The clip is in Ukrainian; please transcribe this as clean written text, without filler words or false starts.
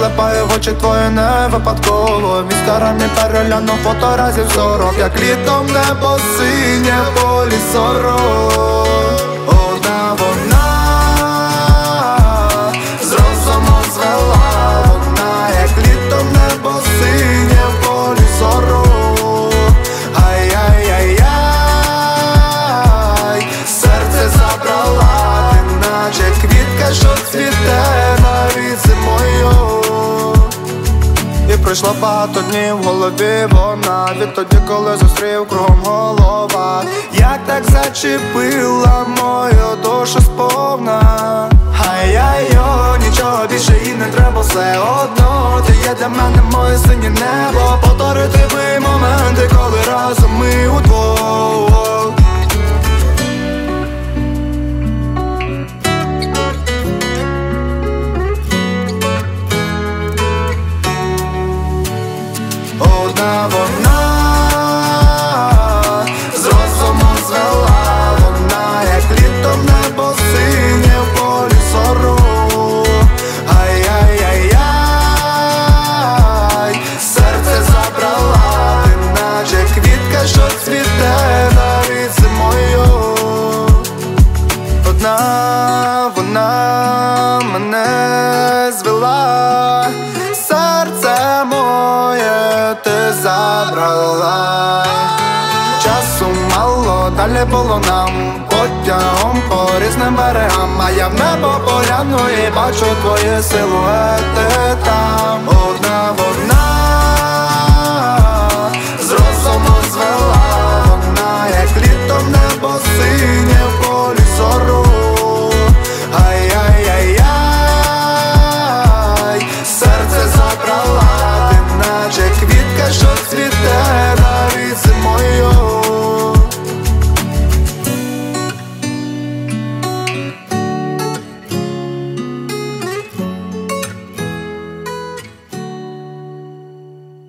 залипаю в очі твої не випадково. В інстаграмі перегляну фото разів 40, як літом небо синє, в полі сорок. Одна вона з розумом звела, вона як літом небо синє, в полі сорок. Ай-яй-яй-яй, серце забрала, ти наче квітка, що цвіте навіть зимою. І пройшло багато днів в голові вона, відтоді, коли зустрів, кругом голова. Як так зачепила мою душу сповна. Ай-яй-йо, нічого більше і не треба, все одно ти є для мене моє синє небо. Повторити ви моменти, коли разом ми удвох. Одна вона з розумом звела, вона як літом небо синє, в полі сорок. Ай-яй-яй-яй, серце забрала, ти наче квітка, що цвіте навіть зимою. Одна вона мене звела, серце моє ти забрала. Часу мало, далі було нам потягом по різним берегам. А я в небо погляну і бачу твої силуети там.